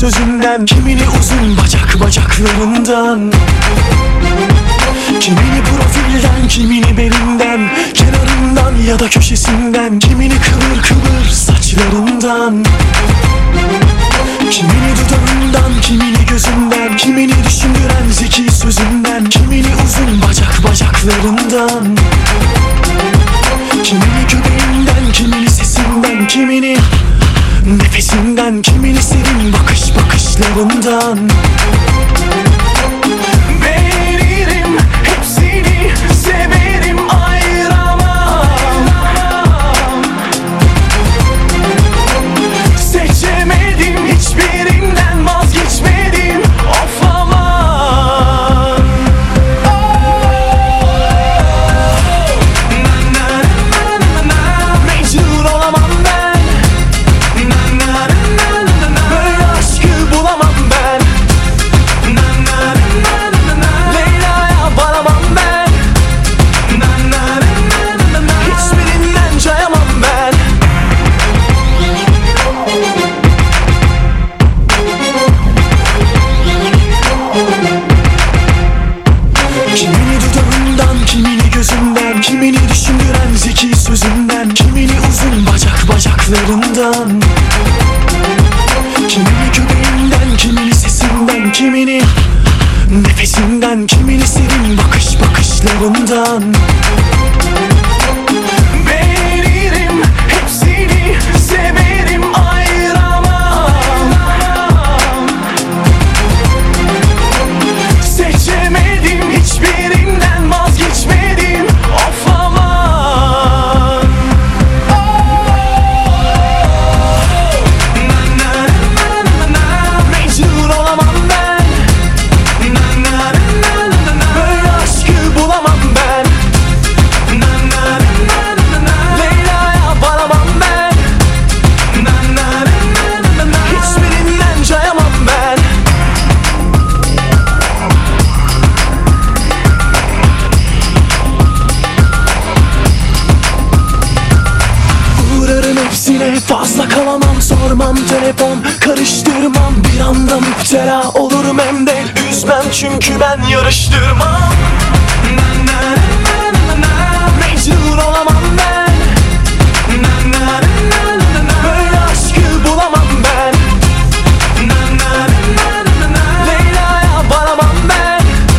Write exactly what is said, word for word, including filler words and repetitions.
sözünden, kimini uzun bacak bacaklarından, kimini profilden, kimini belinden, kenarından ya da köşesinden, kimini kıvır kıvır saçlarından, kimini dudağından, kimini gözünden, kimini düşündüren zeki sözünden, kimini uzun bacak bacaklarından, kimini göbeğinden, kimini sesinden, kimini nefesinden, kimini serin bakış bakışlarından. Veririm hepsini, severim, ayıramam. Seçemedim, hiçbirinden vazgeçmedim, of aman. Mecnun olamam ben, böyle aşkı bulamam ben. Leyla'ya varamam ben, hiçbirinden cayamam ben. Kimini dudağından, kimini gözünden, kimini düşündüren zeki sözünden, kimini uzun bacak bacaklarından, kimini göbeğinden, kimini sesinden, kimini nefesinden, kimini serin bakış bakışlarından. Veririm hepsini, severim, ayıramam. Seçemedim, hiçbirinden vazgeçmedim, of aman. Mecnun olamam ben, böyle aşkı bulamam ben. Leyla'ya varamam ben, hiçbirinden cayamam ben. Uğrarım hepsine, fazla kalamam, sormam telefon, karıştırmam, bir anda müptela olurum hem de üzmem, çünkü ben yarıştırmam.